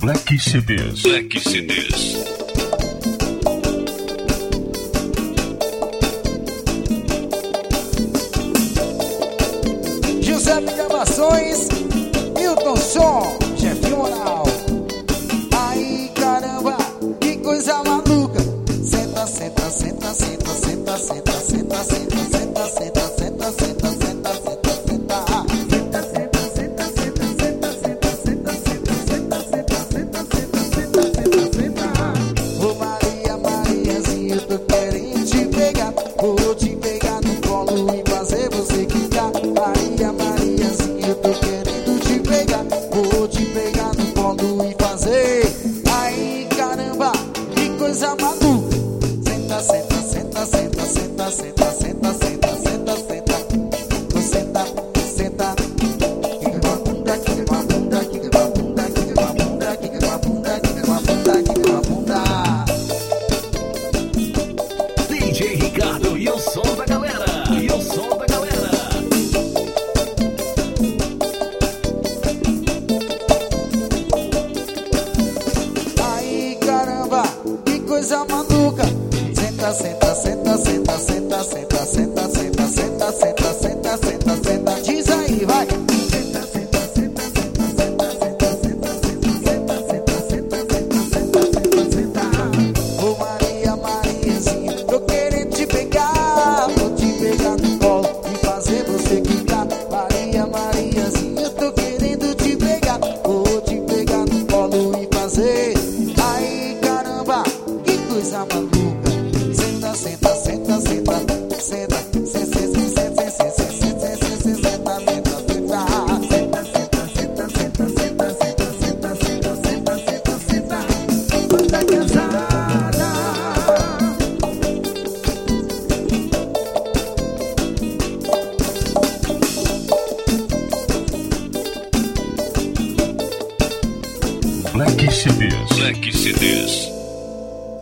Black CDs. Black CDs. Giuseppe Gravações, Milton Som, Jefinho Moral. Aí caramba, que coisa maluca. Senta, senta, senta, senta, senta, senta, senta, senta, senta, senta, senta, senta, senta, senta, senta. Ô Maria, Mariazinha, eu tô querendo te pegar. Vou te pegar no colo e fazer você quicar. Maria, Mariazinha, eu tô querendo te pegar. Vou te pegar no colo e fazer. Aí caramba, que coisa maluca. Senta, senta, senta, senta, senta, senta, senta, senta, senta, senta. Senta, senta. Quica com a bunda, quica com a bunda, quica com a bunda, quica com a bunda, quica com a bunda, quica com a bunda, quica com a bunda. DJ Ricardo e o som da galera. E o som da galera. Aí caramba, que coisa maluca. Senta, senta, senta, senta, senta, senta, senta, senta, senta, senta, senta, senta, senta. Diz aí, vai. Senta, senta, senta, senta, senta, senta, senta, senta, senta, senta, senta, senta, senta, senta. Ô Maria, Mariazinha, tô querendo te pegar. Vou te pegar no colo e fazer você quicar. Maria, Mariazinha, tô querendo te pegar. Vou te pegar no colo e fazer. Aí caramba, que coisa maluca. Senta, senta, senta, senta, senta, senta, senta, senta, senta, senta, senta, senta, senta, senta, senta, senta, senta. Banda casada. Black CDs. Black CDs.